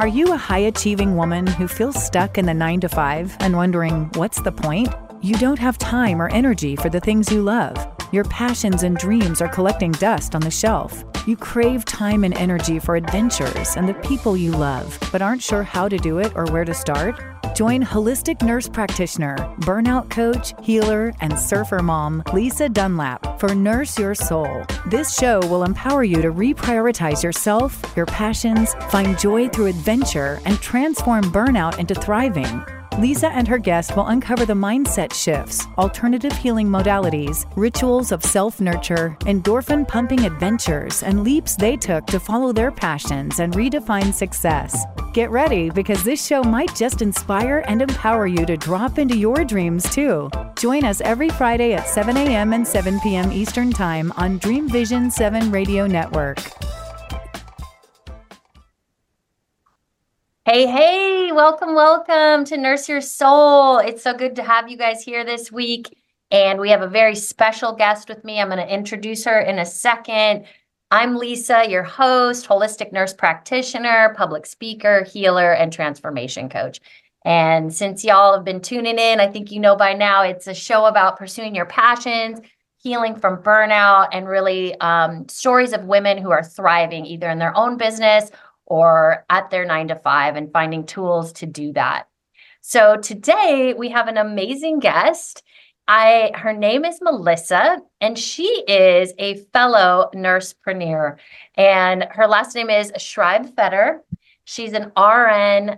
Are you a high-achieving woman who feels stuck in the 9 to 5 and wondering, what's the point? You don't have time or energy for the things you love. Your passions and dreams are collecting dust on the shelf. You crave time and energy for adventures and the people you love, but aren't sure how to do it or where to start? Join holistic nurse practitioner, burnout coach, healer, and surfer mom, Lisa Dunlap, for Nurse Your Soul. This show will empower you to reprioritize yourself, your passions, find joy through adventure, and transform burnout into thriving. Lisa and her guest will uncover the mindset shifts, alternative healing modalities, rituals of self-nurture, endorphin-pumping adventures, and leaps they took to follow their passions and redefine success. Get ready, because this show might just inspire and empower you to drop into your dreams too. Join us every Friday at 7 a.m. and 7 p.m. Eastern Time on Dream Vision 7 Radio Network. Hey, welcome to Nurse Your Soul. It's so good to have you guys here this week. And we have a very special guest with me. I'm going to introduce her in a second. I'm Lisa, your host, holistic nurse practitioner, public speaker, healer, and transformation coach. And since y'all have been tuning in, I think you know by now, it's a show about pursuing your passions, healing from burnout, and really stories of women who are thriving either in their own business or at their 9 to 5 and finding tools to do that. So today we have an amazing guest. Her name is Melissa, and she is a fellow nursepreneur, and her last name is Schreiber-Fetter. She's an RN,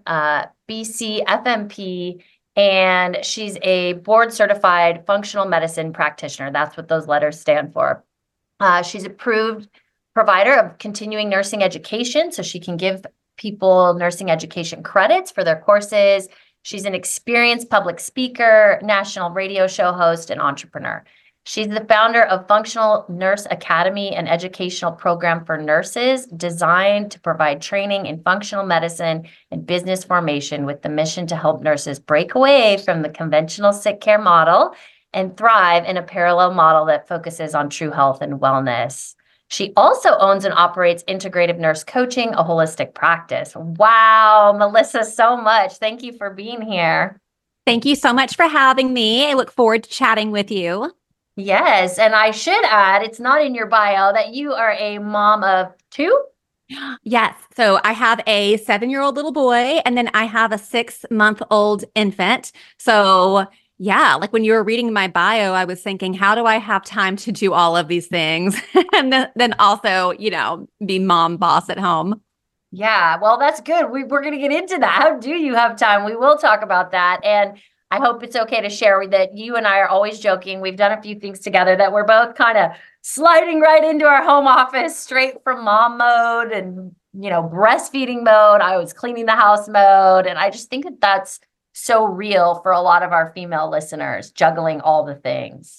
BC FMP, and she's a board certified functional medicine practitioner. That's what those letters stand for. She's approved provider of continuing nursing education, so she can give people nursing education credits for their courses. She's an experienced public speaker, national radio show host, and entrepreneur. She's the founder of Functional Nurse Academy, an educational program for nurses designed to provide training in functional medicine and business formation with the mission to help nurses break away from the conventional sick care model and thrive in a parallel model that focuses on true health and wellness. She also owns and operates Integrative Nurse Coaching, a holistic practice. Wow, Melissa, so much. Thank you for being here. Thank you so much for having me. I look forward to chatting with you. Yes, and I should add, it's not in your bio, that you are a mom of 2? Yes. So I have a 7-year-old little boy, and then I have a 6-month-old infant. So yeah, like when you were reading my bio, I was thinking, how do I have time to do all of these things? And then also, be mom boss at home. Yeah, well, that's good. We're going to get into that. How do you have time? We will talk about that. And I hope it's okay to share that you and I are always joking. We've done a few things together that we're both kind of sliding right into our home office straight from mom mode and, breastfeeding mode. I was cleaning the house mode. And I just think that that's so real for a lot of our female listeners, juggling all the things.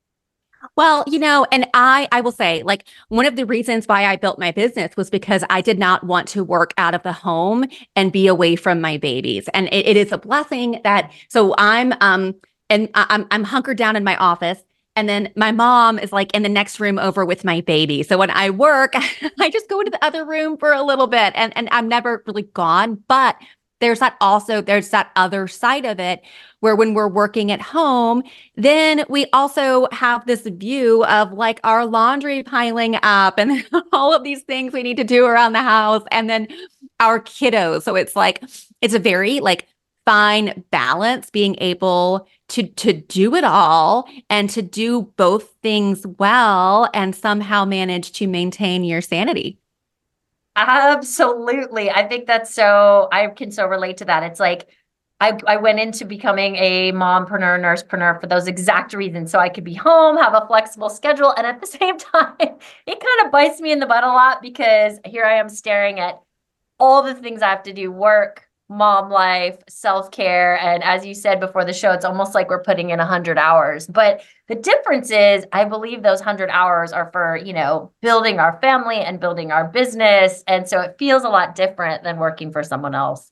Well, and I will say, like, one of the reasons why I built my business was because I did not want to work out of the home and be away from my babies. And it is a blessing that, so I'm hunkered down in my office. And then my mom is like in the next room over with my baby. So when I work, I just go into the other room for a little bit and I'm never really gone. But there's that other side of it where when we're working at home, then we also have this view of like our laundry piling up and all of these things we need to do around the house and then our kiddos. So it's like, it's a very like fine balance being able to do it all and to do both things well and somehow manage to maintain your sanity. Absolutely. I think I can so relate to that. It's like, I went into becoming a mompreneur, nursepreneur for those exact reasons. So I could be home, have a flexible schedule. And at the same time, it kind of bites me in the butt a lot because here I am staring at all the things I have to do, work, mom life, self-care. And as you said before the show, it's almost like we're putting in 100 hours. But the difference is I believe those 100 hours are for, building our family and building our business. And so it feels a lot different than working for someone else.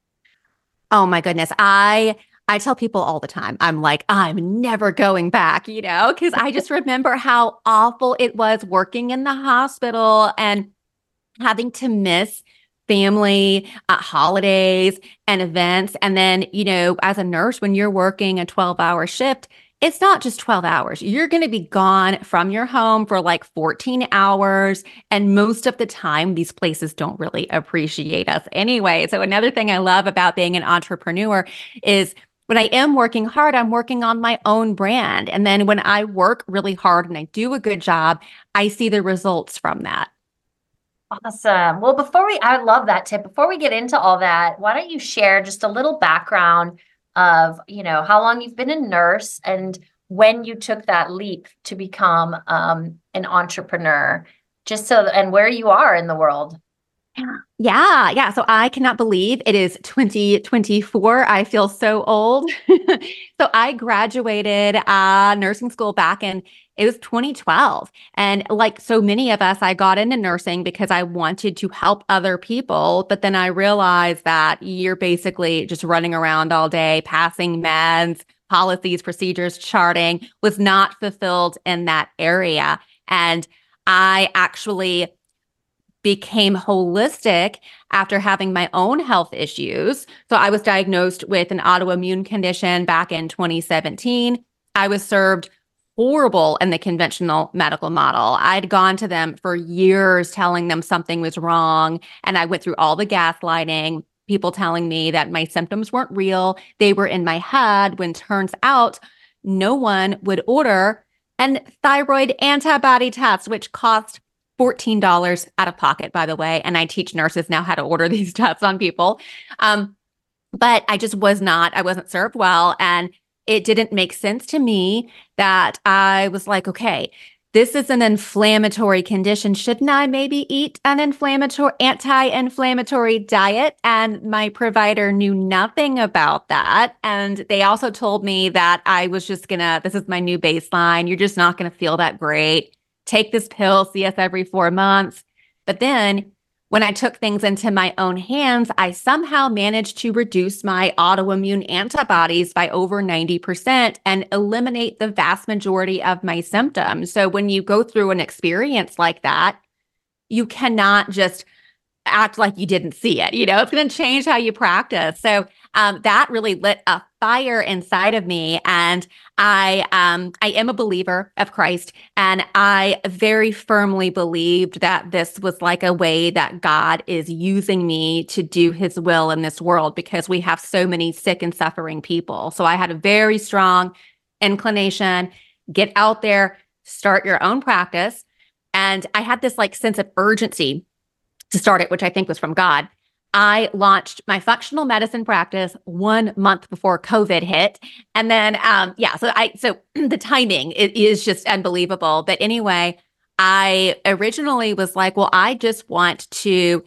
Oh my goodness. I tell people all the time, I'm like, I'm never going back, because I just remember how awful it was working in the hospital and having to miss family, holidays and events. And then, as a nurse, when you're working a 12-hour shift, it's not just 12 hours. You're going to be gone from your home for like 14 hours. And most of the time, these places don't really appreciate us anyway. So another thing I love about being an entrepreneur is when I am working hard, I'm working on my own brand. And then when I work really hard and I do a good job, I see the results from that. Awesome. Well, I love that tip. Before we get into all that, why don't you share just a little background of, how long you've been a nurse and when you took that leap to become an entrepreneur, and where you are in the world. Yeah. So I cannot believe it is 2024. I feel so old. So I graduated nursing school it was 2012. And like so many of us, I got into nursing because I wanted to help other people. But then I realized that you're basically just running around all day, passing meds, policies, procedures, charting, was not fulfilled in that area. And I actually became holistic after having my own health issues. So I was diagnosed with an autoimmune condition back in 2017. I was served horrible in the conventional medical model. I'd gone to them for years telling them something was wrong. And I went through all the gaslighting, people telling me that my symptoms weren't real. They were in my head, when turns out no one would order an thyroid antibody test, which cost $14 out of pocket, by the way. And I teach nurses now how to order these tests on people. But I wasn't served well. And it didn't make sense to me that I was like, okay, this is an inflammatory condition. Shouldn't I maybe eat an anti-inflammatory diet? And my provider knew nothing about that. And they also told me that I was just this is my new baseline. You're just not going to feel that great. Take this pill, see us every 4 months. But then when I took things into my own hands, I somehow managed to reduce my autoimmune antibodies by over 90% and eliminate the vast majority of my symptoms. So when you go through an experience like that, you cannot just act like you didn't see it. It's going to change how you practice. So that really lit a fire inside of me. And I am a believer of Christ. And I very firmly believed that this was like a way that God is using me to do his will in this world, because we have so many sick and suffering people. So I had a very strong inclination, get out there, start your own practice. And I had this like sense of urgency to start it, which I think was from God. I launched my functional medicine practice 1 month before COVID hit. And then, so the timing is just unbelievable. But anyway, I originally was like, well, I just want to,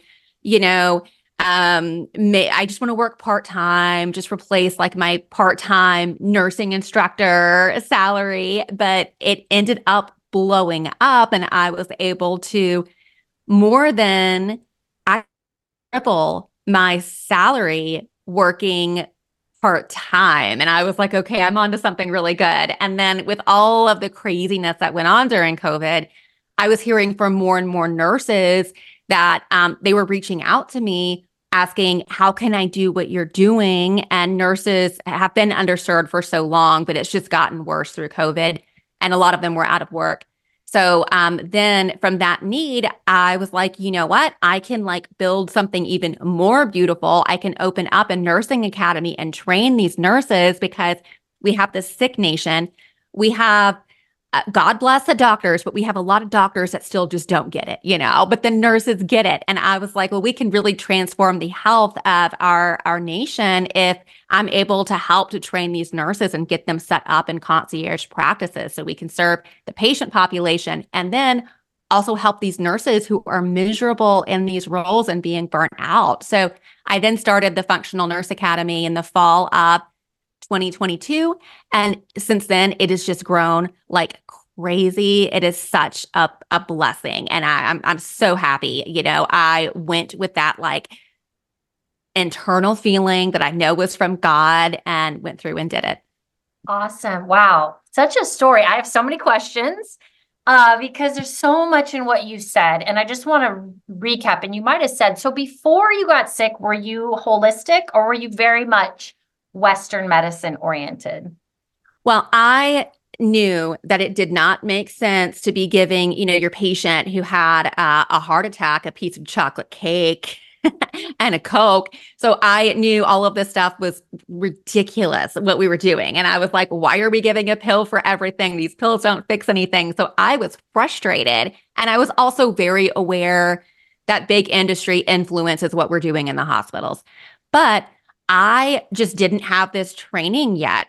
I just want to work part-time, just replace like my part-time nursing instructor salary. But it ended up blowing up, and I was able to more than triple my salary working part-time. And I was like, okay, I'm onto something really good. And then with all of the craziness that went on during COVID, I was hearing from more and more nurses that they were reaching out to me asking, how can I do what you're doing? And nurses have been underserved for so long, but it's just gotten worse through COVID. And a lot of them were out of work. So then from that need, I was like, you know what? I can like build something even more beautiful. I can open up a nursing academy and train these nurses, because we have this sick nation. We have, God bless the doctors, but we have a lot of doctors that still just don't get it, but the nurses get it. And I was like, well, we can really transform the health of our nation if I'm able to help to train these nurses and get them set up in concierge practices so we can serve the patient population, and then also help these nurses who are miserable in these roles and being burnt out. So I then started the Functional Nurse Academy in the fall of 2022. And since then, it has just grown like crazy. It is such a blessing. And I'm so happy. I went with that like internal feeling that I know was from God, and went through and did it. Awesome. Wow. Such a story. I have so many questions. because there's so much in what you said. And I just want to recap. And you might have said, so before you got sick, were you holistic or were you very much Western medicine oriented? Well, I knew that it did not make sense to be giving, your patient who had a heart attack, a piece of chocolate cake and a Coke. So I knew all of this stuff was ridiculous, what we were doing. And I was like, why are we giving a pill for everything? These pills don't fix anything. So I was frustrated. And I was also very aware that big industry influences what we're doing in the hospitals. But I just didn't have this training yet.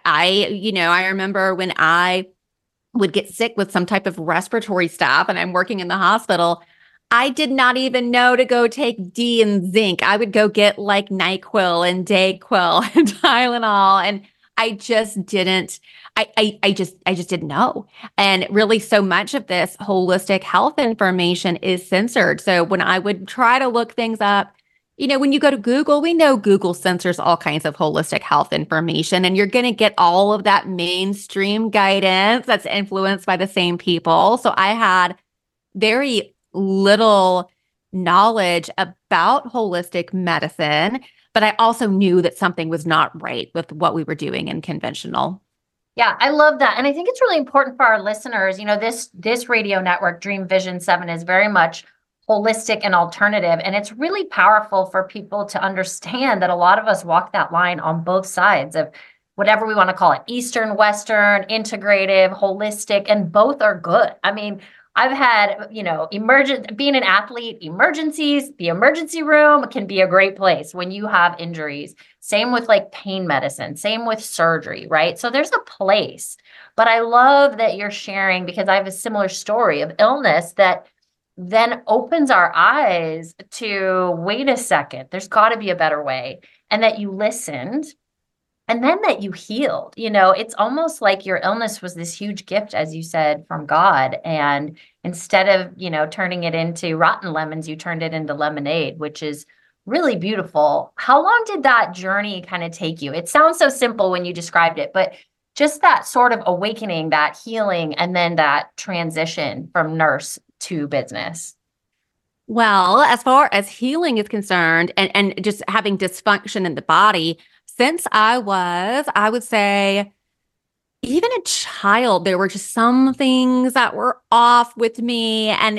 I remember when I would get sick with some type of respiratory stuff and I'm working in the hospital, I did not even know to go take D and zinc. I would go get like NyQuil and Dayquil and Tylenol. And I just didn't, I just didn't know. And really so much of this holistic health information is censored. So when I would try to look things up, when you go to Google, we know Google censors all kinds of holistic health information, and you're going to get all of that mainstream guidance that's influenced by the same people. So I had very little knowledge about holistic medicine, but I also knew that something was not right with what we were doing in conventional. Yeah, I love that. And I think it's really important for our listeners. This radio network, Dream Vision 7, is very much holistic and alternative. And it's really powerful for people to understand that a lot of us walk that line on both sides of whatever we want to call it, Eastern, Western, integrative, holistic, and both are good. I mean, I've had, being an athlete, emergencies, the emergency room can be a great place when you have injuries. Same with like pain medicine, same with surgery, right? So there's a place. But I love that you're sharing, because I have a similar story of illness that then opens our eyes to, wait a second, there's got to be a better way. And that you listened and then that you healed. It's almost like your illness was this huge gift, as you said, from God. And instead of, turning it into rotten lemons, you turned it into lemonade, which is really beautiful. How long did that journey kind of take you? It sounds so simple when you described it, but just that sort of awakening, that healing, and then that transition from nurse to business. Well, as far as healing is concerned and just having dysfunction in the body, since I would say, even a child, there were just some things that were off with me. And,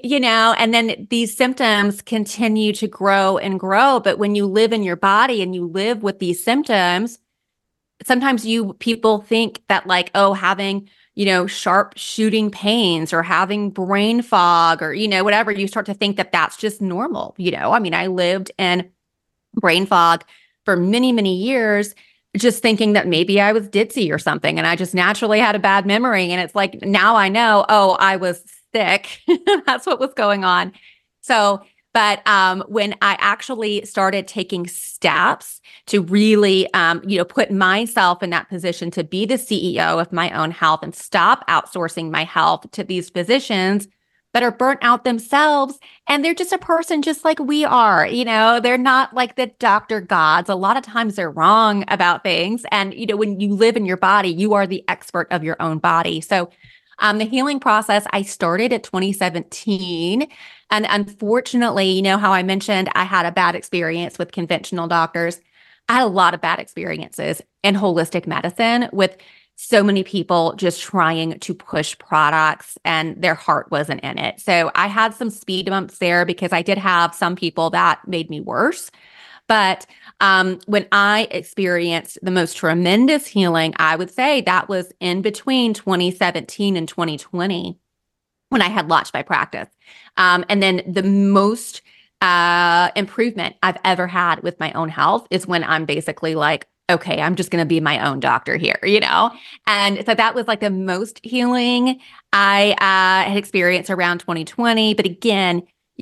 and then these symptoms continue to grow and grow. But when you live in your body and you live with these symptoms, sometimes people think that like, oh, having sharp shooting pains or having brain fog or, whatever, you start to think that that's just normal. I mean, I lived in brain fog for many, many years, just thinking that maybe I was ditzy or something. And I just naturally had a bad memory. And it's like, now I know, oh, I was sick. That's what was going on. So, but when I actually started taking steps to really, put myself in that position to be the CEO of my own health and stop outsourcing my health to these physicians that are burnt out themselves. And they're just a person just like we are. They're not like the doctor gods. A lot of times they're wrong about things. And, when you live in your body, you are the expert of your own body. So the healing process, I started at 2017. And unfortunately, how I mentioned I had a bad experience with conventional doctors. I had a lot of bad experiences in holistic medicine with so many people just trying to push products and their heart wasn't in it. So I had some speed bumps there because I did have some people that made me worse. But when I experienced the most tremendous healing, I would say that was in between 2017 and 2020 when I had launched my practice. And then the most improvement I've ever had with my own health is when I'm basically like, okay, I'm just going to be my own doctor here, And so that was like the most healing I had experienced around 2020. But again,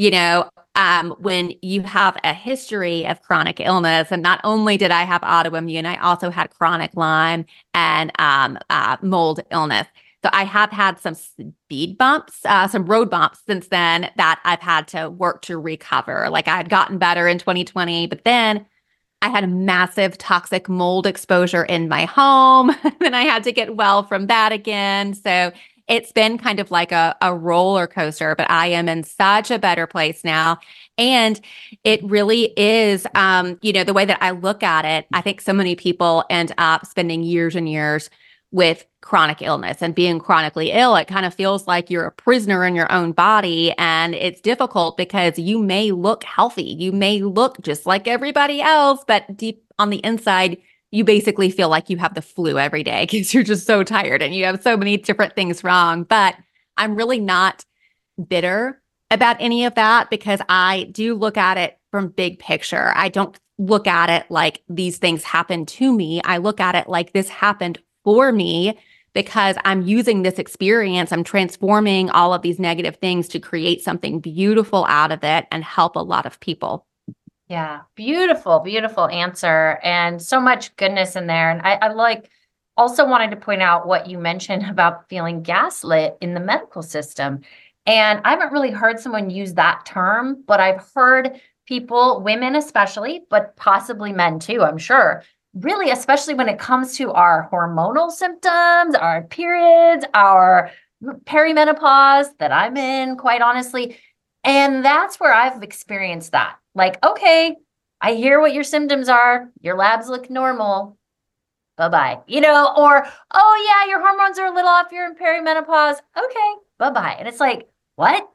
when you have a history of chronic illness, and not only did I have autoimmune, I also had chronic Lyme and mold illness. So I have had some speed bumps, some road bumps since then that I've had to work to recover. Like I had gotten better in 2020, but then I had a massive toxic mold exposure in my home. Then I had to get well from that again. So it's been kind of like a roller coaster, but I am in such a better place now. And it really is, the way that I look at it, I think so many people end up spending years and years with chronic illness and being chronically ill. It kind of feels like you're a prisoner in your own body. And it's difficult because you may look healthy. You may look just like everybody else, but deep on the inside, you basically feel like you have the flu every day because you're just so tired and you have so many different things wrong. But I'm really not bitter about any of that because I do look at it from big picture. I don't look at it like these things happened to me. I look at it like this happened for me because I'm using this experience. I'm transforming all of these negative things to create something beautiful out of it and help a lot of people. Yeah, beautiful, beautiful answer. And so much goodness in there. And I also wanted to point out what you mentioned about feeling gaslit in the medical system. And I haven't really heard someone use that term, but I've heard people, women especially, but possibly men too, I'm sure, really, especially when it comes to our hormonal symptoms, our periods, our perimenopause that I'm in, quite honestly. And that's where I've experienced that. Like, okay, I hear what your symptoms are. Your labs look normal. Bye-bye. Or, oh yeah, your hormones are a little off. You're in perimenopause. Okay, bye-bye. And it's like, what?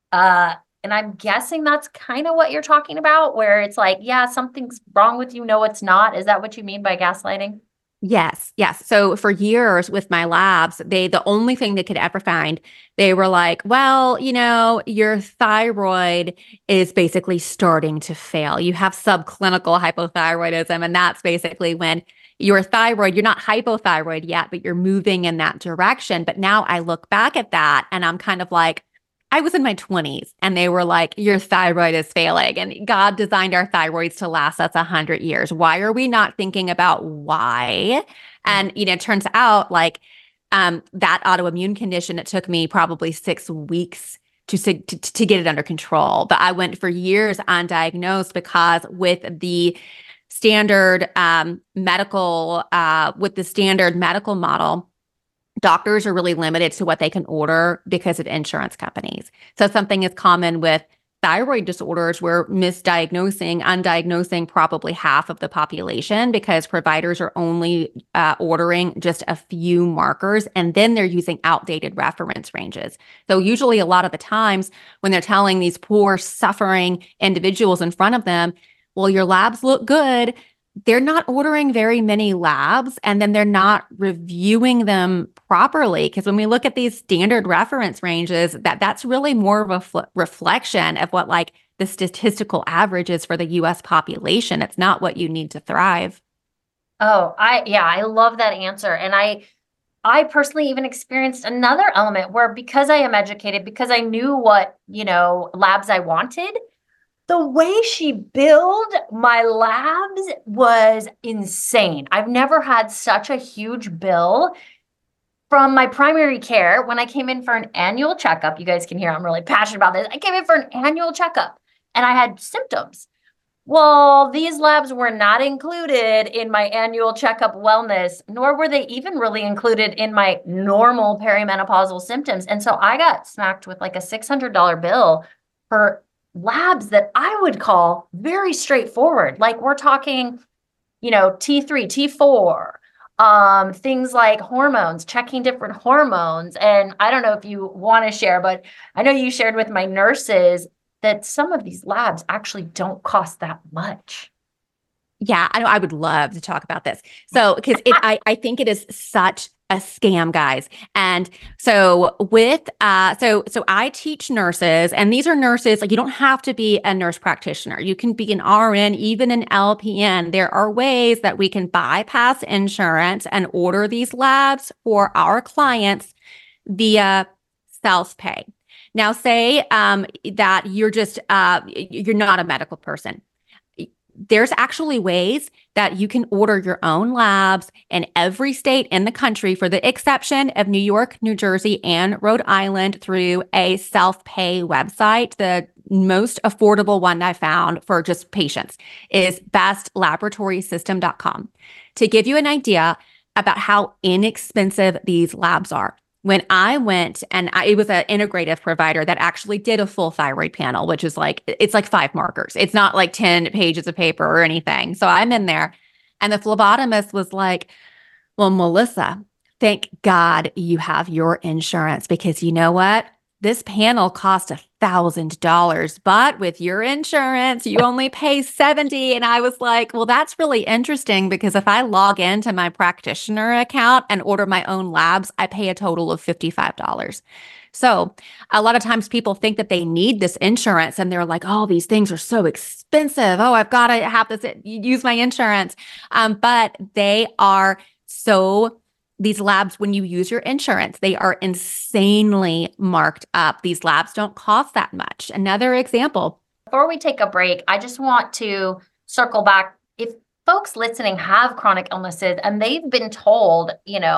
And I'm guessing that's kind of what you're talking about, where it's like, yeah, something's wrong with you. No, it's not. Is that what you mean by gaslighting? Yes. So for years with my labs, the only thing they could ever find, they were like, well, your thyroid is basically starting to fail. You have subclinical hypothyroidism. And that's basically when your thyroid, you're not hypothyroid yet, but you're moving in that direction. But now I look back at that and I'm kind of like, I was in my 20s and they were like, your thyroid is failing and God designed our thyroids to last us 100 years. Why are we not thinking about why? And, it turns out like that autoimmune condition, it took me probably 6 weeks to get it under control. But I went for years undiagnosed because with the standard medical model, doctors are really limited to what they can order because of insurance companies. So something is common with thyroid disorders, we're undiagnosing probably half of the population because providers are only ordering just a few markers and then they're using outdated reference ranges. So usually a lot of the times when they're telling these poor suffering individuals in front of them, well, your labs look good, they're not ordering very many labs and then they're not reviewing them properly. Because when we look at these standard reference ranges, that's really more of a reflection of what like the statistical average is for the US population. It's not what you need to thrive. Oh, I love that answer. And I personally even experienced another element where because I am educated, because I knew what, labs I wanted, the way she billed my labs was insane. I've never had such a huge bill from my primary care when I came in for an annual checkup. You guys can hear I'm really passionate about this. I came in for an annual checkup and I had symptoms. Well, these labs were not included in my annual checkup wellness, nor were they even really included in my normal perimenopausal symptoms. And so I got smacked with like a $600 bill for labs that I would call very straightforward. Like we're talking, T3, T4, things like hormones, checking different hormones. And I don't know if you want to share, but I know you shared with my nurses that some of these labs actually don't cost that much. Yeah, I would love to talk about this. So, because I think it is such a scam, guys. And so so I teach nurses, and these are nurses, like you don't have to be a nurse practitioner. You can be an RN, even an LPN. There are ways that we can bypass insurance and order these labs for our clients via self-pay. Now, say that you're not a medical person. There's actually ways that you can order your own labs in every state in the country, for the exception of New York, New Jersey, and Rhode Island, through a self-pay website. The most affordable one I found for just patients is bestlaboratory.com. To give you an idea about how inexpensive these labs are, when I went it was an integrative provider that actually did a full thyroid panel, which is like, it's like 5 markers. It's not like 10 pages of paper or anything. So I'm in there and the phlebotomist was like, well, Melissa, thank God you have your insurance because you know what? This panel cost $1,000, but with your insurance, you only pay $70. And I was like, well, that's really interesting because if I log into my practitioner account and order my own labs, I pay a total of $55. So a lot of times people think that they need this insurance and they're like, oh, these things are so expensive. Oh, I've got to have this, use my insurance. But they are these labs, when you use your insurance, they are insanely marked up. These labs don't cost that much. Another example. Before we take a break, I just want to circle back. If folks listening have chronic illnesses and they've been told,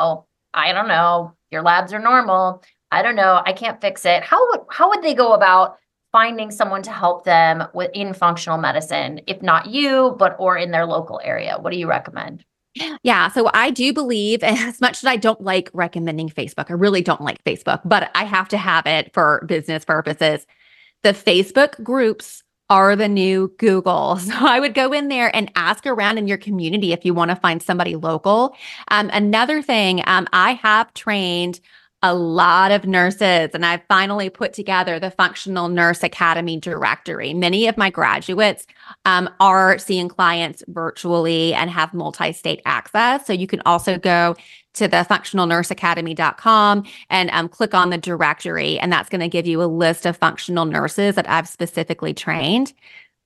I don't know, your labs are normal. I don't know, I can't fix it. How would they go about finding someone to help them in functional medicine, if not you, or in their local area? What do you recommend? Yeah. So I do believe, as much as I don't like recommending Facebook, I really don't like Facebook, but I have to have it for business purposes. The Facebook groups are the new Google. So I would go in there and ask around in your community if you want to find somebody local. Another thing, I have trained a lot of nurses, and I've finally put together the Functional Nurse Academy directory. Many of my graduates are seeing clients virtually and have multi-state access. So you can also go to the functionalnurseacademy.com and click on the directory, and that's going to give you a list of functional nurses that I've specifically trained.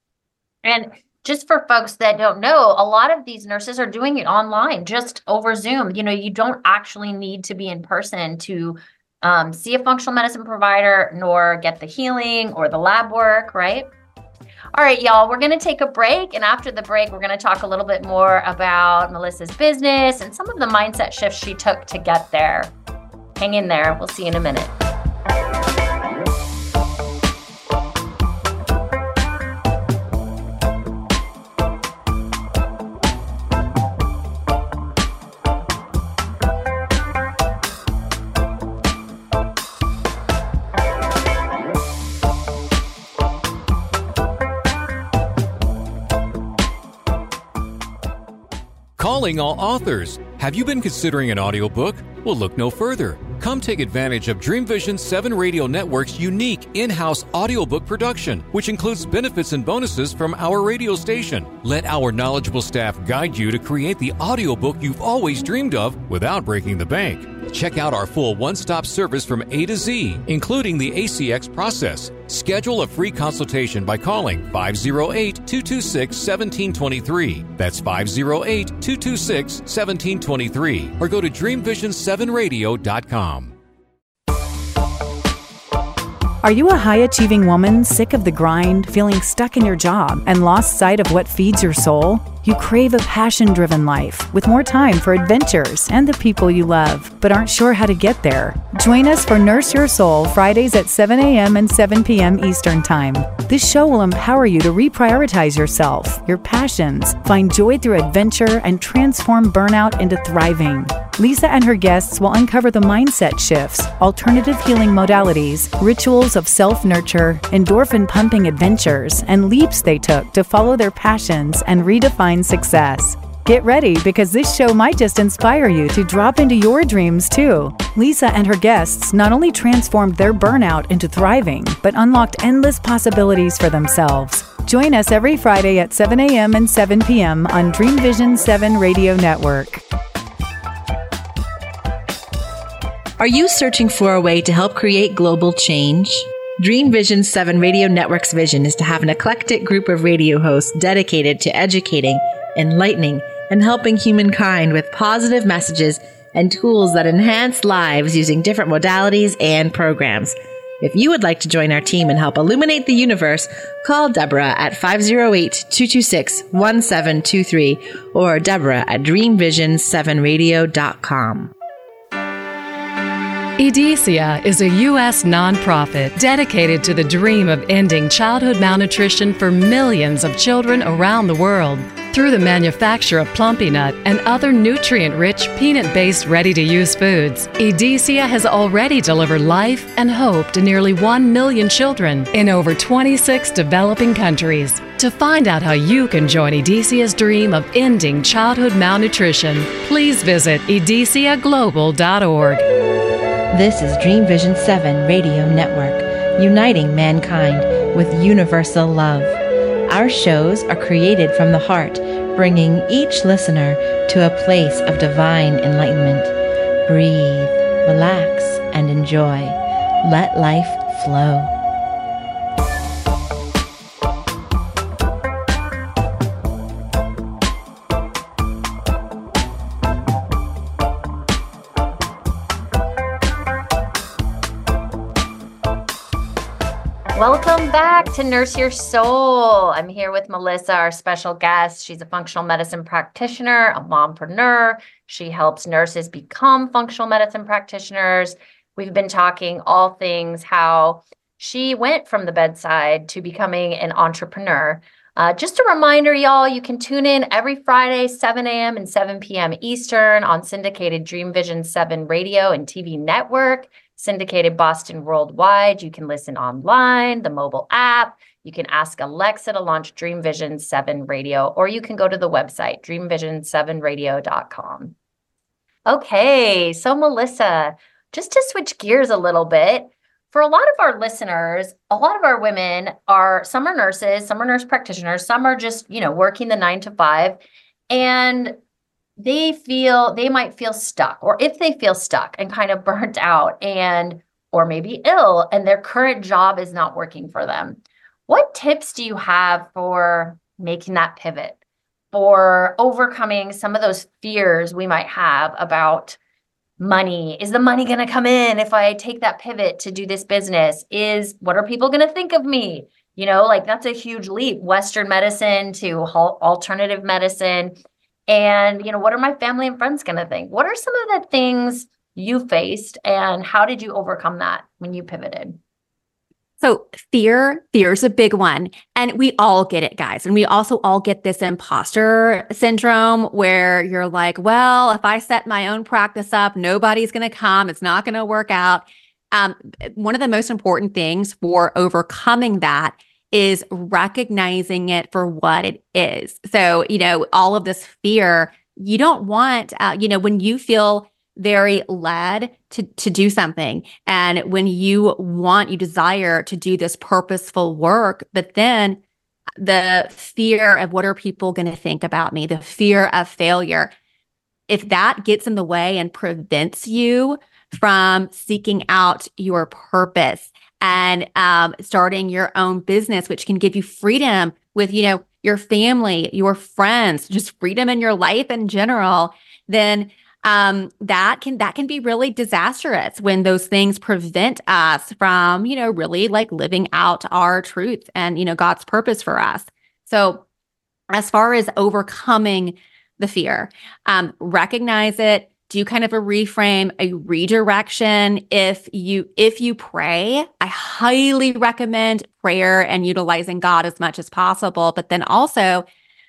And just for folks that don't know, a lot of these nurses are doing it online, just over Zoom. You don't actually need to be in person to see a functional medicine provider, nor get the healing or the lab work, right? All right, y'all, we're going to take a break. And after the break, we're going to talk a little bit more about Melissa's business and some of the mindset shifts she took to get there. Hang in there. We'll see you in a minute. Calling all authors. Have you been considering an audiobook? Well, look no further. Come take advantage of Dream Vision 7 Radio Network's unique in-house audiobook production, which includes benefits and bonuses from our radio station. Let our knowledgeable staff guide you to create the audiobook you've always dreamed of without breaking the bank. Check out our full one-stop service from A to Z, including the ACX process. Schedule a free consultation by calling 508-226-1723. That's 508-226-1723. Or go to dreamvision7radio.com. Are you a high-achieving woman sick of the grind, feeling stuck in your job, and lost sight of what feeds your soul? You crave a passion-driven life with more time for adventures and the people you love, but aren't sure how to get there. Join us for Nurse Your Soul Fridays at 7 a.m. and 7 p.m. Eastern Time. This show will empower you to reprioritize yourself, your passions, find joy through adventure, and transform burnout into thriving. Lisa and her guests will uncover the mindset shifts, alternative healing modalities, rituals of self-nurture, endorphin-pumping adventures, and leaps they took to follow their passions and redefine success. Get ready, because this show might just inspire you to drop into your dreams too. Lisa and her guests not only transformed their burnout into thriving, but unlocked endless possibilities for themselves. Join us every Friday at 7 a.m. and 7 p.m. on Dream Vision 7 Radio Network. Are you searching for a way to help create global change? Dream Vision 7 Radio Network's vision is to have an eclectic group of radio hosts dedicated to educating, enlightening, and helping humankind with positive messages and tools that enhance lives using different modalities and programs. If you would like to join our team and help illuminate the universe, call Deborah at 508-226-1723 or Deborah at dreamvision7radio.com. EDESIA is a U.S. nonprofit dedicated to the dream of ending childhood malnutrition for millions of children around the world. through the manufacture of Plumpy Nut and other nutrient-rich, peanut-based ready-to-use foods, Edesia has already delivered life and hope to nearly 1 million children in over 26 developing countries. To find out how you can join Edesia's dream of ending childhood malnutrition, please visit edesiaglobal.org. This is Dream Vision 7 Radio Network, uniting mankind with universal love. Our shows are created from the heart, bringing each listener to a place of divine enlightenment. Breathe, relax, and enjoy. Let life flow. Welcome back to Nurse Your Soul. I'm here with Melissa, our special guest. She's a functional medicine practitioner, a mompreneur. She helps nurses become functional medicine practitioners. We've been talking all things how she went from the bedside to becoming an entrepreneur. Just a reminder, y'all, you can tune in every Friday, 7 a.m. and 7 p.m. Eastern on syndicated Dream Vision 7 radio and TV network. Syndicated Boston worldwide. You can listen online, the mobile app. You can ask Alexa to launch Dream Vision 7 Radio, or you can go to the website, dreamvision7radio.com. Okay, so Melissa, just to switch gears a little bit, for a lot of our listeners, a lot of our women some are nurses, some are nurse practitioners, some are just, working the 9 to 5, and they might feel stuck, or if they feel stuck and kind of burnt out or maybe ill and their current job is not working for them. What tips do you have for making that pivot, for overcoming some of those fears we might have about money? Is the money going to come in if I take that pivot to do this business? What are people going to think of me? That's a huge leap, Western medicine to alternative medicine. And, what are my family and friends going to think? What are some of the things you faced and how did you overcome that when you pivoted? So fear's a big one. And we all get it, guys. And we also all get this imposter syndrome where you're like, well, if I set my own practice up, nobody's going to come. It's not going to work out. One of the most important things for overcoming that is recognizing it for what it is. So, all of this fear, you don't want, when you feel very led to do something, and when you desire to do this purposeful work, but then the fear of what are people going to think about me, the fear of failure, if that gets in the way and prevents you from seeking out your purpose and starting your own business, which can give you freedom with, your family, your friends, just freedom in your life in general, then that can be really disastrous when those things prevent us from, really like living out our truth and, God's purpose for us. So as far as overcoming the fear, recognize it. Do kind of a reframe, a redirection. If you pray, I highly recommend prayer and utilizing God as much as possible, but then also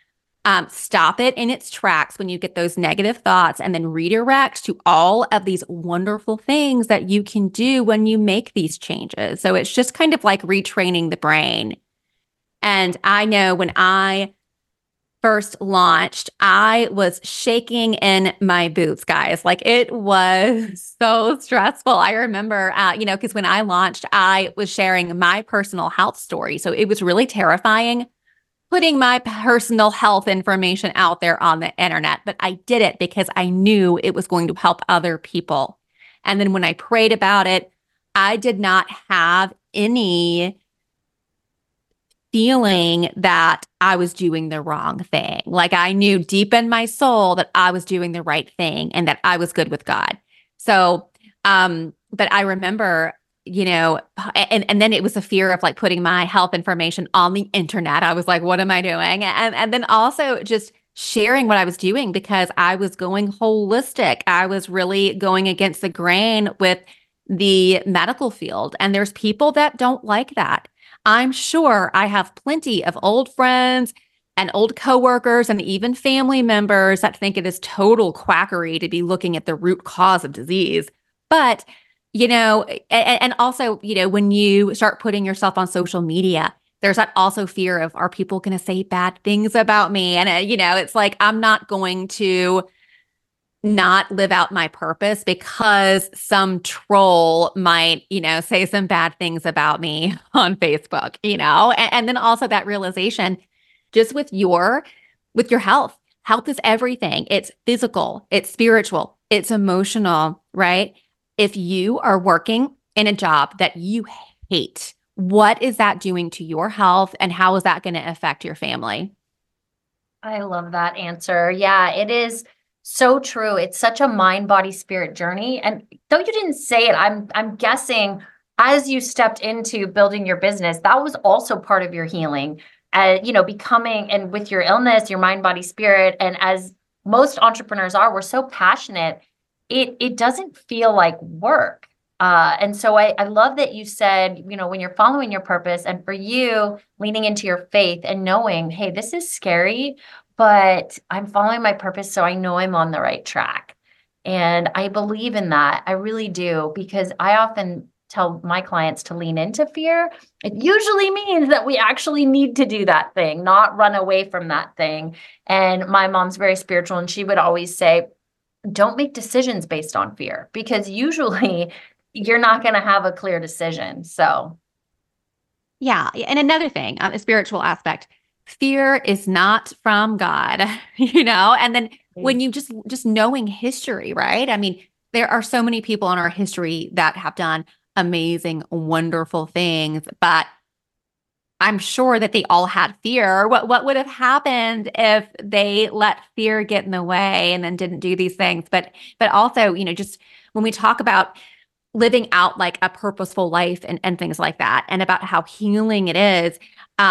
stop it in its tracks when you get those negative thoughts and then redirect to all of these wonderful things that you can do when you make these changes. So it's just kind of like retraining the brain. And I know when I first launched, I was shaking in my boots, guys. Like it was so stressful. I remember, because when I launched, I was sharing my personal health story. So it was really terrifying putting my personal health information out there on the internet. But I did it because I knew it was going to help other people. And then when I prayed about it, I did not have any feeling that I was doing the wrong thing. Like I knew deep in my soul that I was doing the right thing and that I was good with God. So, but I remember, and then it was a fear of like putting my health information on the internet. I was like, what am I doing? And then also just sharing what I was doing because I was going holistic. I was really going against the grain with the medical field. And there's people that don't like that. I'm sure I have plenty of old friends and old coworkers and even family members that think it is total quackery to be looking at the root cause of disease. But, and also, when you start putting yourself on social media, there's that also fear of, are people going to say bad things about me? And, it's like, I'm not going to not live out my purpose because some troll might, say some bad things about me on Facebook, and then also that realization just with your health. Health is everything. It's physical, it's spiritual, it's emotional, right? If you are working in a job that you hate, what is that doing to your health and how is that going to affect your family? I love that answer. Yeah, it is so true. It's such a mind, body, spirit journey. And though you didn't say it, I'm guessing as you stepped into building your business, that was also part of your healing. Becoming, and with your illness, your mind, body, spirit, and as most entrepreneurs are, we're so passionate, it doesn't feel like work. And so I love that you said, when you're following your purpose and for you leaning into your faith and knowing, hey, this is scary, but I'm following my purpose. So I know I'm on the right track. And I believe in that. I really do, because I often tell my clients to lean into fear. It usually means that we actually need to do that thing, not run away from that thing. And my mom's very spiritual, and she would always say, don't make decisions based on fear, because usually you're not going to have a clear decision. So. Yeah. And another thing, a spiritual aspect, fear is not from God, and then when you just knowing history, right? I mean, there are so many people in our history that have done amazing, wonderful things, but I'm sure that they all had fear. What would have happened if they let fear get in the way and then didn't do these things? But also, just when we talk about living out like a purposeful life and things like that, and about how healing it is,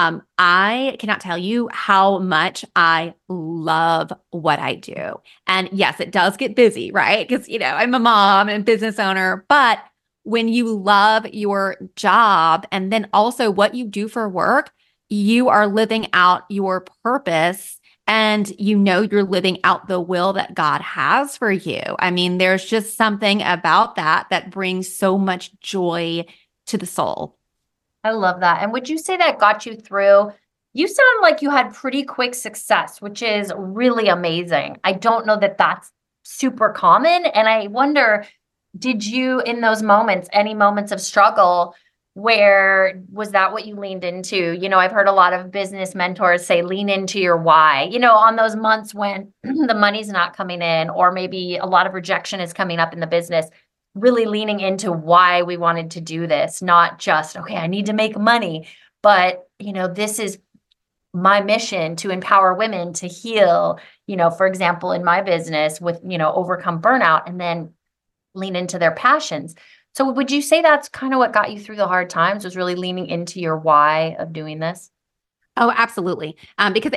I cannot tell you how much I love what I do. And yes, it does get busy, right? Because, I'm a mom and business owner, but when you love your job and then also what you do for work, you are living out your purpose and you're living out the will that God has for you. I mean, there's just something about that brings so much joy to the soul. I love that. And would you say that got you through? You sound like you had pretty quick success, which is really amazing. I don't know that that's super common. And I wonder, did you, in those moments, any moments of struggle, where was that what you leaned into? I've heard a lot of business mentors say, lean into your why, on those months when the money's not coming in, or maybe a lot of rejection is coming up in the business, really leaning into why we wanted to do this, not just, okay, I need to make money, but, this is my mission to empower women to heal, for example, in my business with, overcome burnout and then lean into their passions. So would you say that's kind of what got you through the hard times, was really leaning into your why of doing this? Oh, absolutely. Because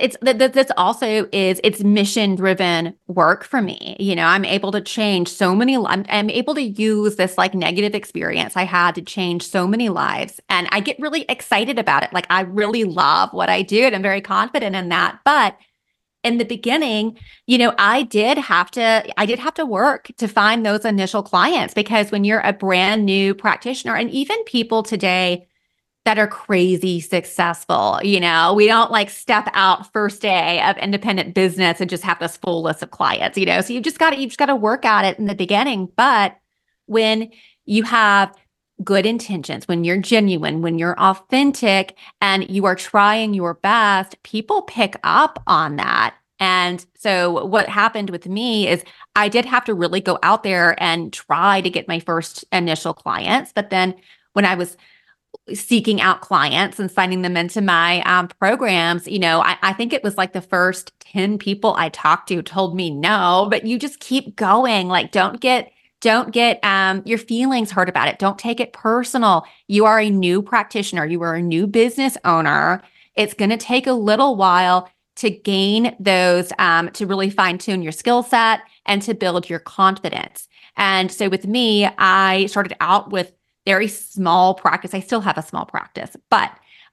it's mission driven work for me. I'm able to change so many. I'm able to use this like negative experience I had to change so many lives, and I get really excited about it. Like I really love what I do, and I'm very confident in that. But in the beginning, I did have to work to find those initial clients, because when you're a brand new practitioner, and even people today that are crazy successful, we don't like step out first day of independent business and just have this full list of clients, so you just got to work at it in the beginning. But when you have good intentions, when you're genuine, when you're authentic, and you are trying your best, people pick up on that. And so what happened with me is I did have to really go out there and try to get my first initial clients. But then when I was seeking out clients and signing them into my programs, I think it was like the first 10 people I talked to told me no, but you just keep going. Like, don't get your feelings hurt about it. Don't take it personal. You are a new practitioner. You are a new business owner. It's going to take a little while to gain those, to really fine tune your skill set and to build your confidence. And so with me, I started out with very small practice. I still have a small practice, but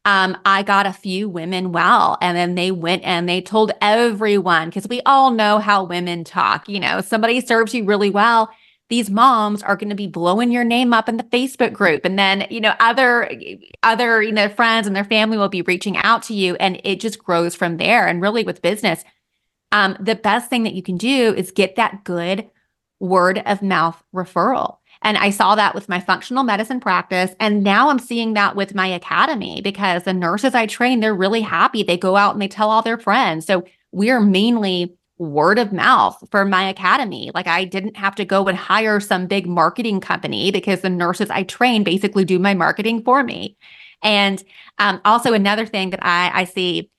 I got a few women well, and then they went and they told everyone, because we all know how women talk. Somebody serves you really well, these moms are going to be blowing your name up in the Facebook group. And then, other, friends and their family will be reaching out to you, and it just grows from there. And really with business, the best thing that you can do is get that good word of mouth referral. And I saw that with my functional medicine practice. And now I'm seeing that with my academy, because the nurses I train, they're really happy. They go out and they tell all their friends. So we're mainly word of mouth for my academy. Like, I didn't have to go and hire some big marketing company, because the nurses I train basically do my marketing for me. And also another thing that I see,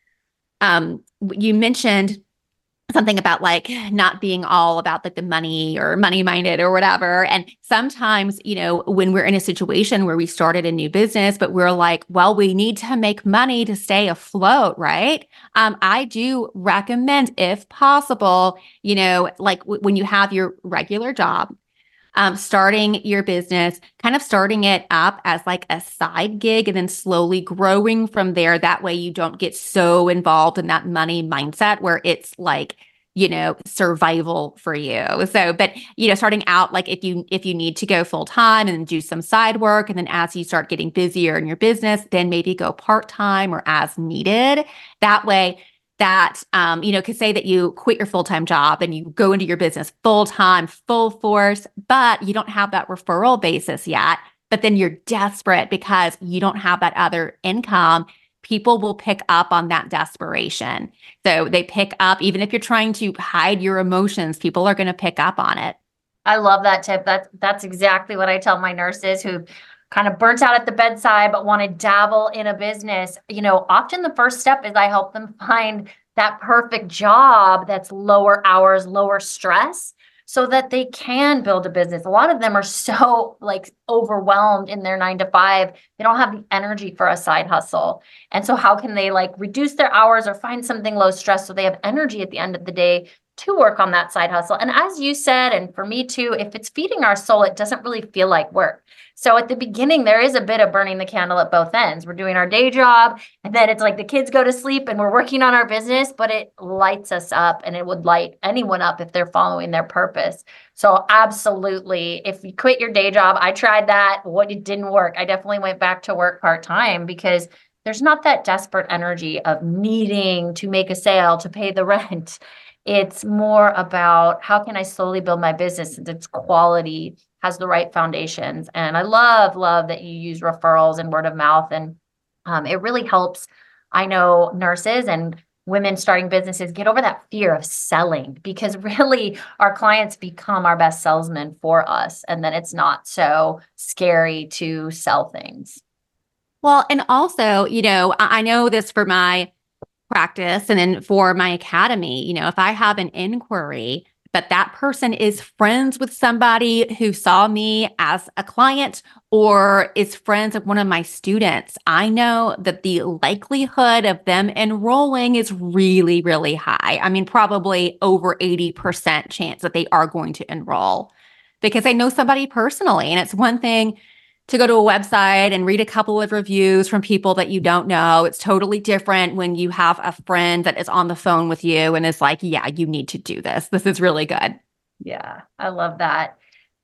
you mentioned something about like not being all about like the money or money minded or whatever. And sometimes, when we're in a situation where we started a new business, but we're like, well, we need to make money to stay afloat, right? I do recommend, if possible, like when you have your regular job, starting your business, kind of starting it up as like a side gig and then slowly growing from there. That way you don't get so involved in that money mindset where it's like, survival for you. So, but, starting out, like if you need to go full time and do some side work, and then as you start getting busier in your business, then maybe go part-time or as needed. That way that, could say that you quit your full-time job and you go into your business full-time, full force, but you don't have that referral basis yet, but then you're desperate because you don't have that other income. People will pick up on that desperation. So they pick up, even if you're trying to hide your emotions, people are going to pick up on it. I love that tip. That's exactly what I tell my nurses who kind of burnt out at the bedside, but want to dabble in a business. Often the first step is I help them find that perfect job that's lower hours, lower stress, so that they can build a business. A lot of them are so like overwhelmed in their 9-to-5. They don't have the energy for a side hustle. And so how can they like reduce their hours or find something low stress so they have energy at the end of the day to work on that side hustle? And as you said, and for me too, if it's feeding our soul, it doesn't really feel like work. So at the beginning, there is a bit of burning the candle at both ends. We're doing our day job, and then it's like the kids go to sleep and we're working on our business, but it lights us up, and it would light anyone up if they're following their purpose. So absolutely, if you quit your day job, I tried that. It didn't work. I definitely went back to work part-time, because there's not that desperate energy of needing to make a sale to pay the rent. It's more about how can I slowly build my business and its quality has the right foundations. And I love that you use referrals and word of mouth. And it really helps, I know, nurses and women starting businesses get over that fear of selling, because really our clients become our best salesmen for us. And then it's not so scary to sell things. Well, and also, I know this for my practice and then for my academy, if I have an inquiry, but that person is friends with somebody who saw me as a client or is friends with one of my students, I know that the likelihood of them enrolling is really, really high. I mean, probably over 80% chance that they are going to enroll, because I know somebody personally. And it's one thing to go to a website and read a couple of reviews from people that you don't know. It's totally different when you have a friend that is on the phone with you and is like, yeah, you need to do this. This is really good. Yeah, I love that.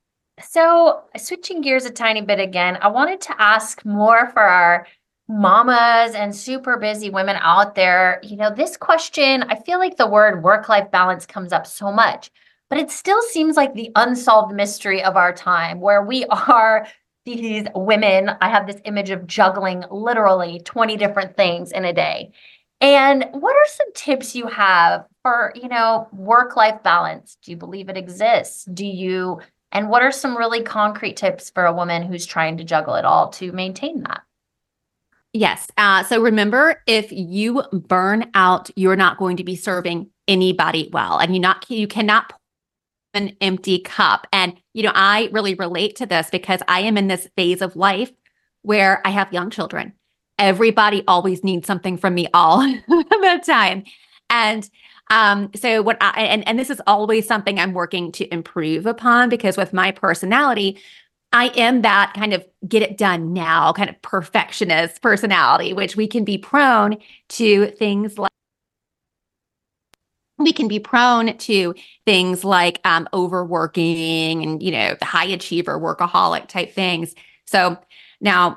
So switching gears a tiny bit again, I wanted to ask more for our mamas and super busy women out there. This question, I feel like the word work-life balance comes up so much, but it still seems like the unsolved mystery of our time, where we are these women. I have this image of juggling literally 20 different things in a day. And what are some tips you have for, work-life balance? Do you believe it exists? And what are some really concrete tips for a woman who's trying to juggle it all to maintain that? Yes. So remember, if you burn out, you're not going to be serving anybody well, and you cannot an empty cup. And, I really relate to this because I am in this phase of life where I have young children. Everybody always needs something from me all the time. And so and this is always something I'm working to improve upon, because with my personality, I am that kind of get it done now, kind of perfectionist personality, which we can be prone to things like overworking and, the high achiever, workaholic type things. So now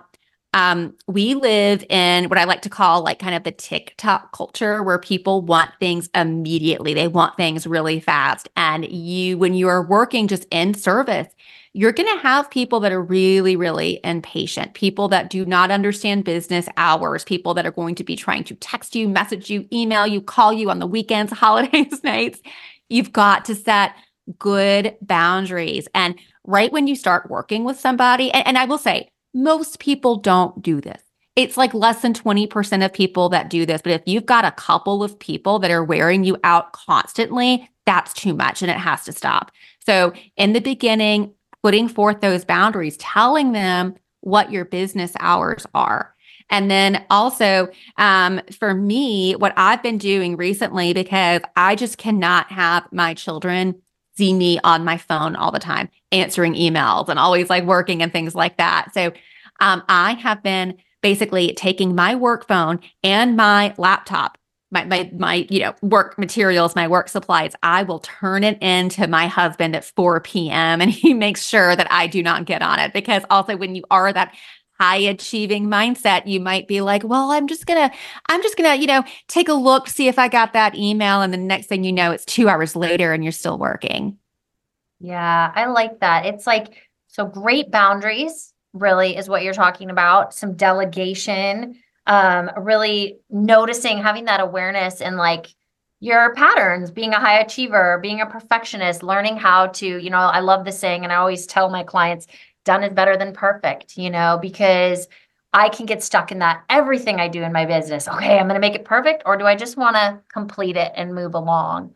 we live in what I like to call like kind of the TikTok culture where people want things immediately. They want things really fast. And when you are working just in service, you're going to have people that are really, really impatient, people that do not understand business hours, people that are going to be trying to text you, message you, email you, call you on the weekends, holidays, nights. You've got to set good boundaries. And right when you start working with somebody, and I will say, most people don't do this. It's like less than 20% of people that do this. But if you've got a couple of people that are wearing you out constantly, that's too much and it has to stop. So in the beginning, putting forth those boundaries, telling them what your business hours are. And then also for me, what I've been doing recently, because I just cannot have my children see me on my phone all the time, answering emails and always like working and things like that. So I have been basically taking my work phone and my laptop, my work materials, my work supplies. I will turn it into my husband at 4 p.m. and he makes sure that I do not get on it, because also when you are that high achieving mindset, you might be like, well, I'm just gonna, take a look, see if I got that email. And the next thing you know, it's 2 hours later and you're still working. Yeah, I like that. It's like, so great boundaries really is what you're talking about. Some delegation, really noticing, having that awareness in like your patterns, being a high achiever, being a perfectionist, learning how to, I love this saying, and I always tell my clients, done is better than perfect, because I can get stuck in that everything I do in my business. Okay, I'm going to make it perfect, or do I just want to complete it and move along?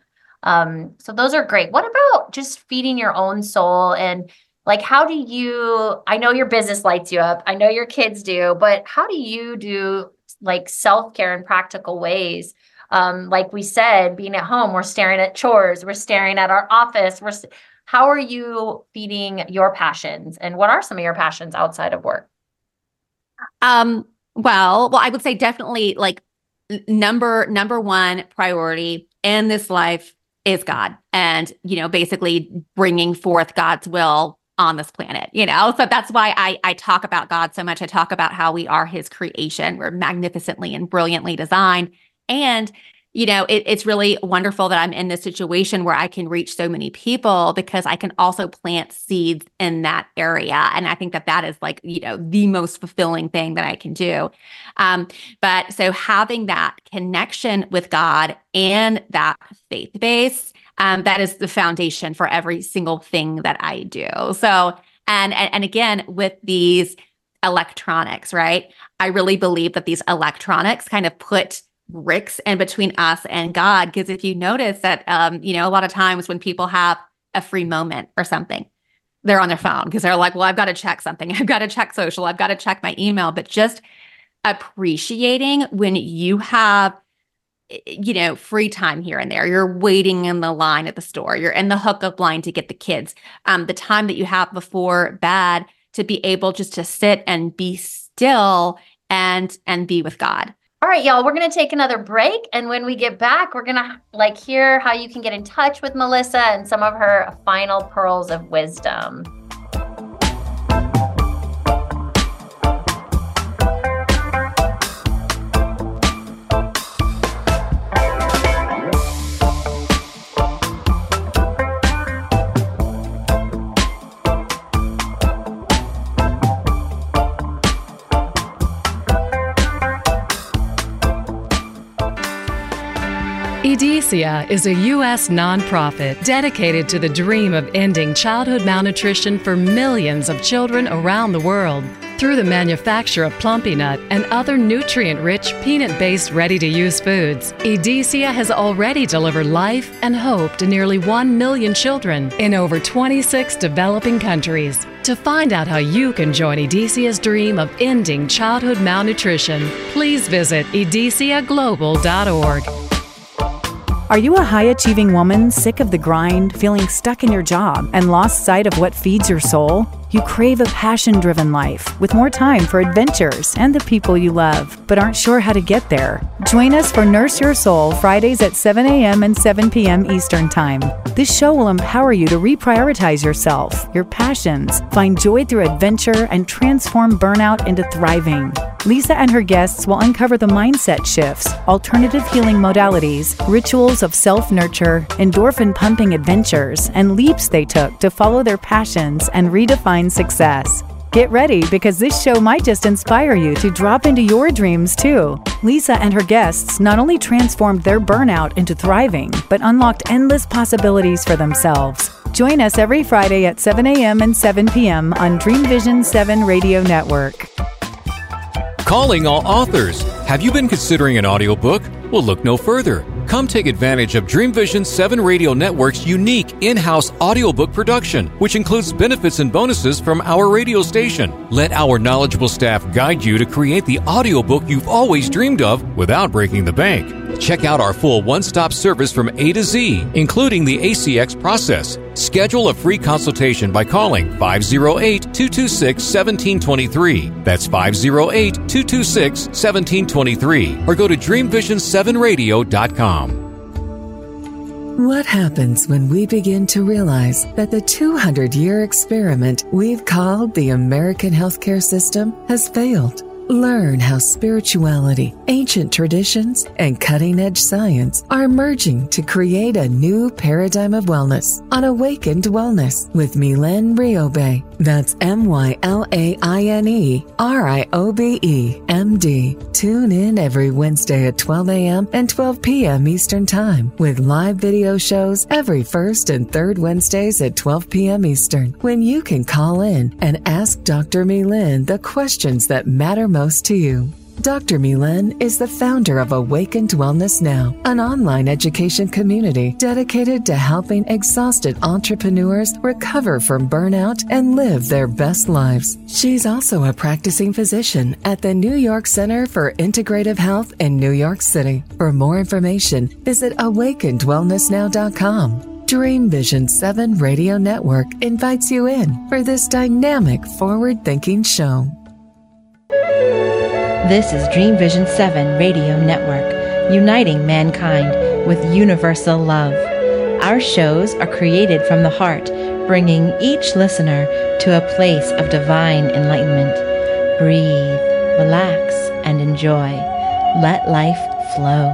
So those are great. What about just feeding your own soul? And like, how do you, I know your business lights you up, I know your kids do, but how do you do like self-care in practical ways? Like we said, being at home, we're staring at chores, we're staring at our office. How are you feeding your passions? And what are some of your passions outside of work? Well, I would say definitely like number one priority in this life is God, and, basically bringing forth God's will on this planet, so that's why I talk about God so much. I talk about how we are his creation. We're magnificently and brilliantly designed. And, it's really wonderful that I'm in this situation where I can reach so many people, because I can also plant seeds in that area. And I think that is like, the most fulfilling thing that I can do. But so having that connection with God and that faith base, that is the foundation for every single thing that I do. So, and again, with these electronics, right? I really believe that these electronics kind of put bricks in between us and God. Because if you notice that, a lot of times when people have a free moment or something, they're on their phone because they're like, well, I've got to check something. I've got to check social. I've got to check my email. But just appreciating when you have, free time here and there, you're waiting in the line at the store, you're in the hookup line to get the kids, the time that you have before bed to be able just to sit and be still and be with God. All right, y'all, we're going to take another break. And when we get back, we're going to hear how you can get in touch with Melissa and some of her final pearls of wisdom. EDECIA is a U.S. nonprofit dedicated to the dream of ending childhood malnutrition for millions of children around the world. Through the manufacture of Plumpy Nut and other nutrient-rich, peanut-based, ready-to-use foods, EDECIA has already delivered life and hope to nearly 1 million children in over 26 developing countries. To find out how you can join EDECIA's dream of ending childhood malnutrition, please visit edeciaglobal.org. Are you a high-achieving woman sick of the grind, feeling stuck in your job, and lost sight of what feeds your soul? You crave a passion-driven life with more time for adventures and the people you love, but aren't sure how to get there. Join us for Nurse Your Soul Fridays at 7 a.m. and 7 p.m. Eastern Time. This show will empower you to reprioritize yourself, your passions, find joy through adventure, and transform burnout into thriving. Lisa and her guests will uncover the mindset shifts, alternative healing modalities, rituals of self-nurture, endorphin-pumping adventures, and leaps they took to follow their passions and redefine success. Get ready, because this show might just inspire you to drop into your dreams too. Lisa and her guests not only transformed their burnout into thriving, but unlocked endless possibilities for themselves. Join us every Friday at 7 a.m. and 7 p.m. on Dream Vision 7 Radio Network. Calling all authors. Have you been considering an audiobook? Well, look no further. Come take advantage of Dream Vision 7 Radio Network's unique in-house audiobook production, which includes benefits and bonuses from our radio station. Let our knowledgeable staff guide you to create the audiobook you've always dreamed of without breaking the bank. Check out our full one-stop service from A to Z, including the ACX process. Schedule a free consultation by calling 508-226-1723. That's 508-226-1723. Or go to dreamvision7radio.com. What happens when we begin to realize that the 200-year experiment we've called the American healthcare system has failed? Learn how spirituality, ancient traditions, and cutting-edge science are merging to create a new paradigm of wellness on Awakened Wellness with Mylene Riobe. That's MYLAINE RIOBE MD. Tune in every Wednesday at 12 a.m. and 12 p.m. Eastern Time with live video shows every first and third Wednesdays at 12 p.m. Eastern, when you can call in and ask Dr. Mylene the questions that matter most to you. Dr. Mylene is the founder of Awakened Wellness Now, an online education community dedicated to helping exhausted entrepreneurs recover from burnout and live their best lives. She's also a practicing physician at the New York Center for Integrative Health in New York City. For more information, visit awakenedwellnessnow.com. Dream Vision 7 Radio Network invites you in for this dynamic, forward-thinking show. This is Dream Vision 7 Radio Network, uniting mankind with universal love. Our shows are created from the heart, bringing each listener to a place of divine enlightenment. Breathe, relax, and enjoy. Let life flow.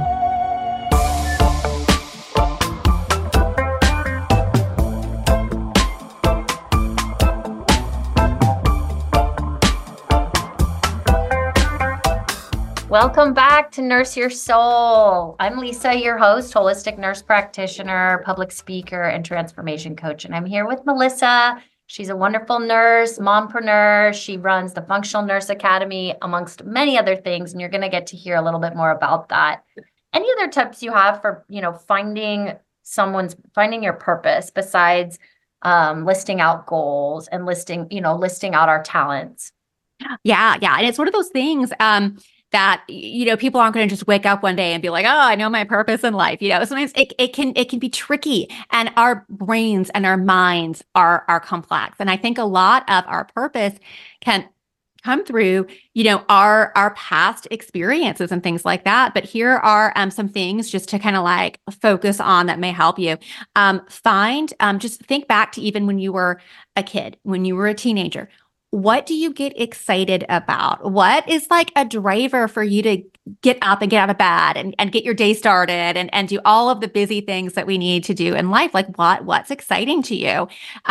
Welcome back to Nurse Your Soul. I'm Lisa, your host, holistic nurse practitioner, public speaker, and transformation coach. And I'm here with Melissa. She's a wonderful nurse, mompreneur. She runs the Functional Nurse Academy, amongst many other things. And you're going to get to hear a little bit more about that. Any other tips you have for, finding your purpose besides listing out goals and listing out our talents? Yeah. And it's one of those things, that, people aren't going to just wake up one day and be like, oh, I know my purpose in life. Sometimes it can be tricky, and our brains and our minds are complex. And I think a lot of our purpose can come through, our past experiences and things like that. But here are some things just to kind of like focus on that may help you. Just think back to even when you were a kid, when you were a teenager. What do you get excited about? What is like a driver for you to get up and get out of bed and get your day started and do all of the busy things that we need to do in life? Like what's exciting to you?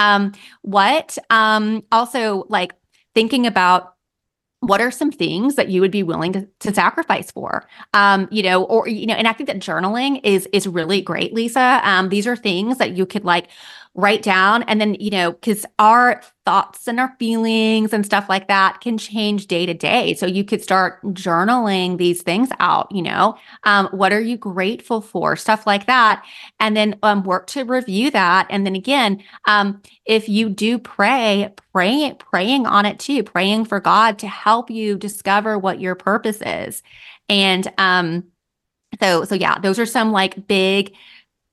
Also like thinking about what are some things that you would be willing to sacrifice for? And I think that journaling is really great, Lisa. These are things that you could like write down, and then, because our thoughts and our feelings and stuff like that can change day to day. So you could start journaling these things out, what are you grateful for? Stuff like that. And then work to review that. And then again, if you do praying on it too, praying for God to help you discover what your purpose is. And so yeah, those are some like big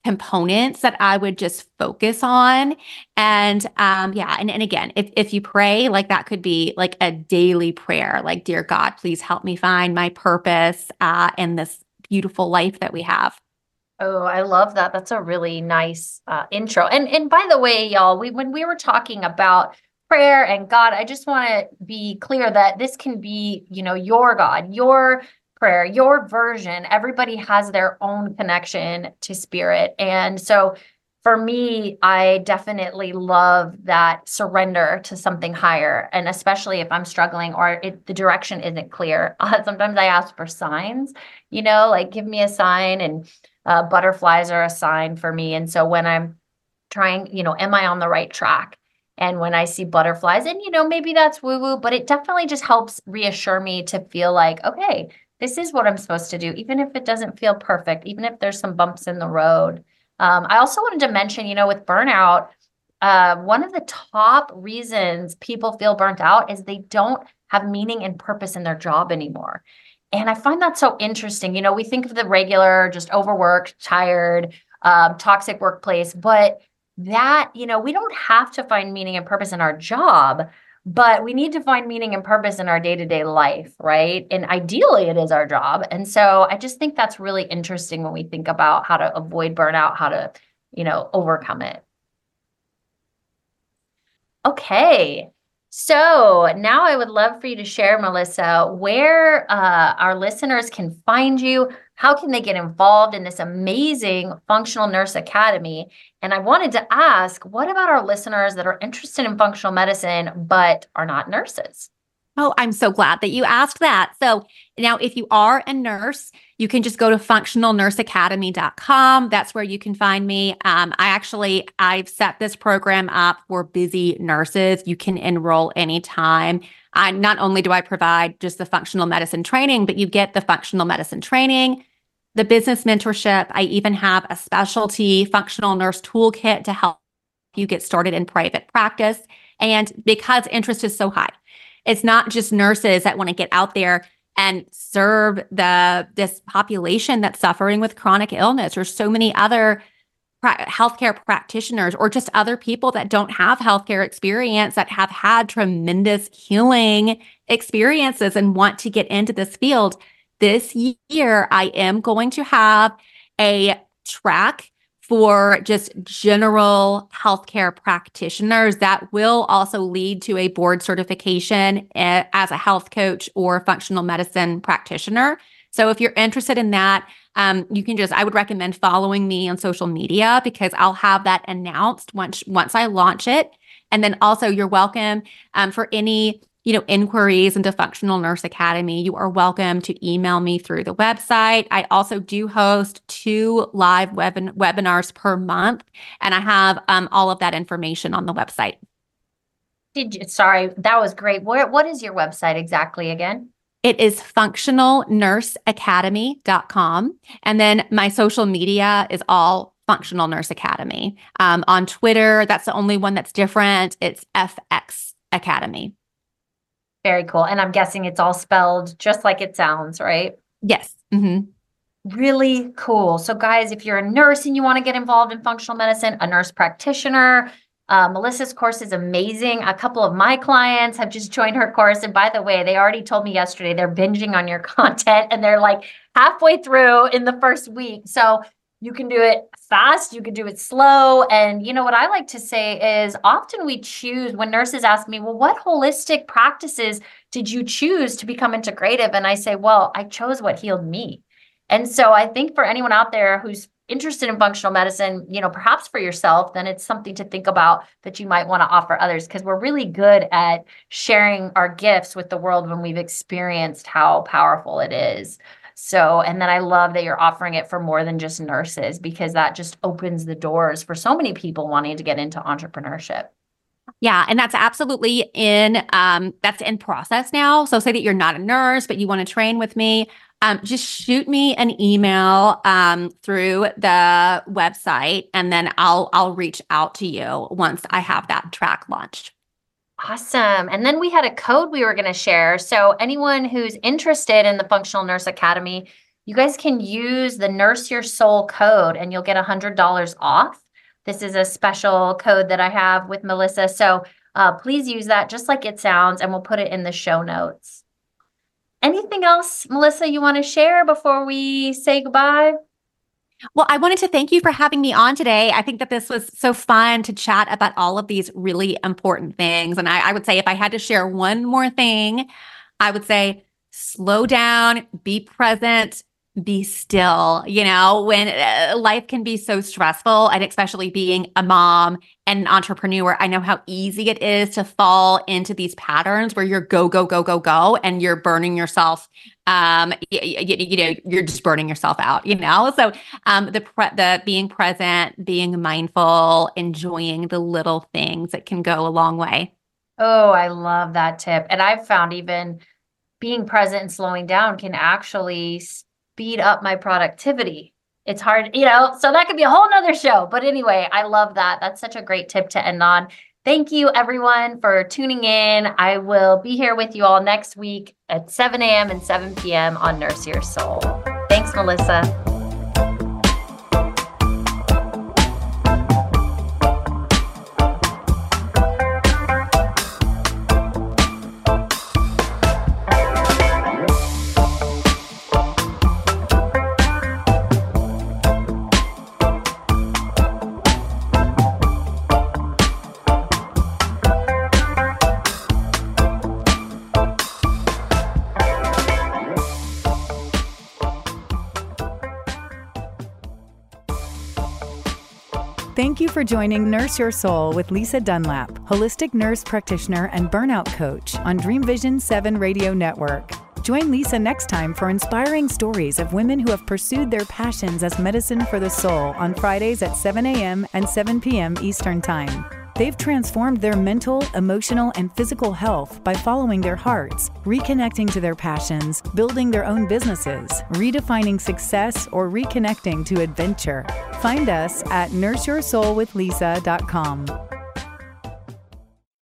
components that I would just focus on. And and again, if you pray, like that could be like a daily prayer, like, dear God, please help me find my purpose in this beautiful life that we have. Oh, I love that. That's a really nice intro. And by the way, y'all, when we were talking about prayer and God, I just want to be clear that this can be, your God, your prayer, your version. Everybody has their own connection to spirit. And so for me, I definitely love that surrender to something higher. And especially if I'm struggling or the direction isn't clear, sometimes I ask for signs, like give me a sign, and butterflies are a sign for me. And so when I'm trying, am I on the right track? And when I see butterflies, and, maybe that's woo-woo, but it definitely just helps reassure me to feel like, okay, this is what I'm supposed to do, even if it doesn't feel perfect, even if there's some bumps in the road. I also wanted to mention, with burnout, one of the top reasons people feel burnt out is they don't have meaning and purpose in their job anymore. And I find that so interesting. We think of the regular, just overworked, tired, toxic workplace, but that, we don't have to find meaning and purpose in our job, but we need to find meaning and purpose in our day-to-day life, right? And ideally it is our job. And so I just think that's really interesting when we think about how to avoid burnout, how to, overcome it. Okay. So now I would love for you to share, Melissa, where our listeners can find you. How can they get involved in this amazing Functional Nurse Academy? And I wanted to ask, what about our listeners that are interested in functional medicine but are not nurses? Oh, I'm so glad that you asked that. So now if you are a nurse, you can just go to functionalnurseacademy.com. That's where you can find me. I've set this program up for busy nurses. You can enroll anytime. Not only do I provide just the functional medicine training, but you get the functional medicine training, the business mentorship. I even have a specialty functional nurse toolkit to help you get started in private practice. And because interest is so high, it's not just nurses that want to get out there and serve this population that's suffering with chronic illness, or so many other healthcare practitioners, or just other people that don't have healthcare experience that have had tremendous healing experiences and want to get into this field. This year, I am going to have a track for just general healthcare practitioners that will also lead to a board certification as a health coach or functional medicine practitioner. So if you're interested in that, I would recommend following me on social media, because I'll have that announced once I launch it. And then also you're welcome for any inquiries into Functional Nurse Academy. You are welcome to email me through the website. I also do host 2 live webinars per month, and I have all of that information on the website. Sorry, that was great. What is your website exactly again? It is functionalnurseacademy.com. And then my social media is all Functional Nurse Academy. On Twitter, that's the only one that's different. It's FX Academy. Very cool. And I'm guessing it's all spelled just like it sounds, right? Yes. Mm-hmm. Really cool. So guys, if you're a nurse and you want to get involved in functional medicine, a nurse practitioner, Melissa's course is amazing. A couple of my clients have just joined her course. And by the way, they already told me yesterday they're binging on your content, and they're like halfway through in the first week. So you can do it fast, you can do it slow. And what I like to say is often we choose, when nurses ask me, well, what holistic practices did you choose to become integrative? And I say, well, I chose what healed me. And so I think for anyone out there who's interested in functional medicine, perhaps for yourself, then it's something to think about that you might want to offer others, because we're really good at sharing our gifts with the world when we've experienced how powerful it is. So, and then I love that you're offering it for more than just nurses, because that just opens the doors for so many people wanting to get into entrepreneurship. Yeah. And that's absolutely that's in process now. So say that you're not a nurse, but you want to train with me. Just shoot me an email through the website, and then I'll reach out to you once I have that track launched. Awesome. And then we had a code we were going to share. So anyone who's interested in the Functional Nurse Academy, you guys can use the Nurse Your Soul code and you'll get $100 off. This is a special code that I have with Melissa. So please use that just like it sounds, and we'll put it in the show notes. Anything else, Melissa, you want to share before we say goodbye? Well, I wanted to thank you for having me on today. I think that this was so fun to chat about all of these really important things. And I would say if I had to share one more thing, I would say slow down, be present, be still. You know, when life can be so stressful, and especially being a mom and an entrepreneur, I know how easy it is to fall into these patterns where you're go, go, go, go, go, and you're burning yourself. You're just burning yourself out, you know? So the being present, being mindful, enjoying the little things that can go a long way. Oh, I love that tip. And I've found even being present and slowing down can actually speed up my productivity. It's hard, you know, so that could be a whole nother show. But anyway, I love that. That's such a great tip to end on. Thank you, everyone, for tuning in. I will be here with you all next week at 7 a.m. and 7 p.m. on Nurse Your Soul. Thanks, Melissa. Thank you for joining Nurse Your Soul with Lisa Dunlap, holistic nurse practitioner and burnout coach on Dream Vision 7 Radio Network. Join Lisa next time for inspiring stories of women who have pursued their passions as medicine for the soul on Fridays at 7 a.m. and 7 p.m. Eastern Time. They've transformed their mental, emotional, and physical health by following their hearts, reconnecting to their passions, building their own businesses, redefining success, or reconnecting to adventure. Find us at nurseyoursoulwithlisa.com.